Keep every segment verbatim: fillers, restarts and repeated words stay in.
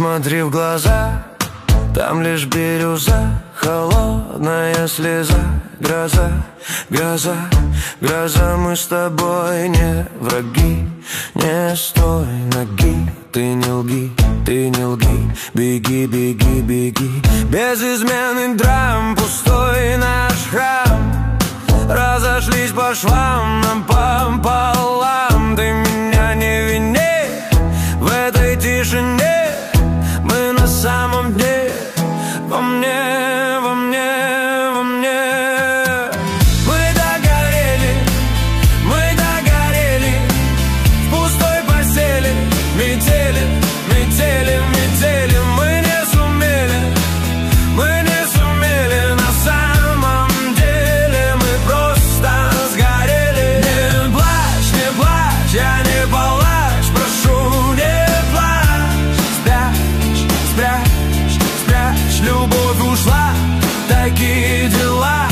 Посмотри в глаза, там лишь бирюза, холодная слеза. Гроза, гроза, гроза, мы с тобой не враги. Не стой ноги, ты не лги, ты не лги. Беги, беги, беги. Без измены драм, пустой наш храм. Разошлись по швам напополам. Ты меня не вини в этой тишине. Мы на самом дне, во мне, во мне, во мне. Мы догорели, мы догорели в пустой постели. Метели, метели, метели. Мы не сумели, мы не сумели. На самом деле мы просто сгорели. Не плачь, не плачь, я не палач, прошу, не плачь. Спрячь, спрячь, спрячь, любовь ушла, такие дела.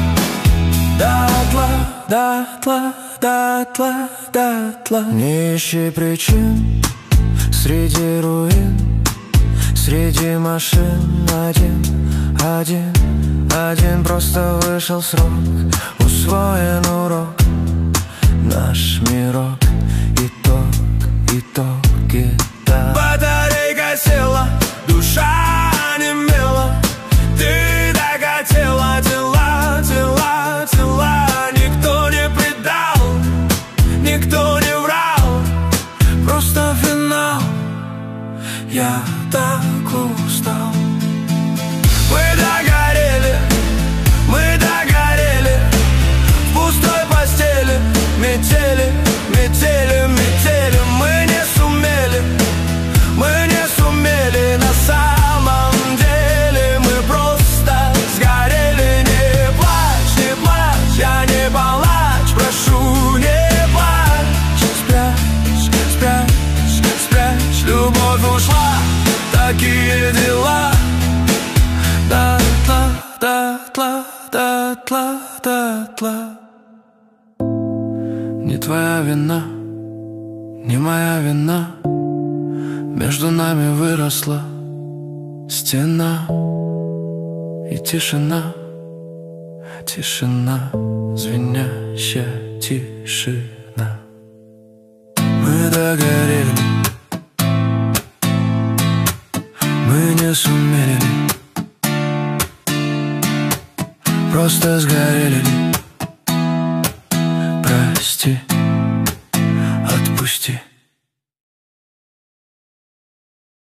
Дотла, дотла, дотла, дотла. Не ищи причин среди руин, среди машин. Один, один, один. Просто вышел срок, усвоен урок. Наш мирок, итог, итог, итог. Батарейка села, душа онемела. Ты так хотела, тела, тела, тела. Никто не предал, никто не врал. Просто финал, я так устал. Мы догорели, мы догорели в пустой постели. Метели, метели, метели. Мы не сумели, мы не сумели. На самом деле мы просто сгорели. Не плачь, не плачь, я не палач, прошу, не плачь. Спрячь, спрячь, спрячь, любовь ушла, такие дела. Дотла, дотла, дотла, дотла. Не твоя вина, не моя вина. Между нами выросла стена и тишина, тишина, звенящая тишина. Мы догорели, мы не сумели, просто сгорели. Прости, отпусти.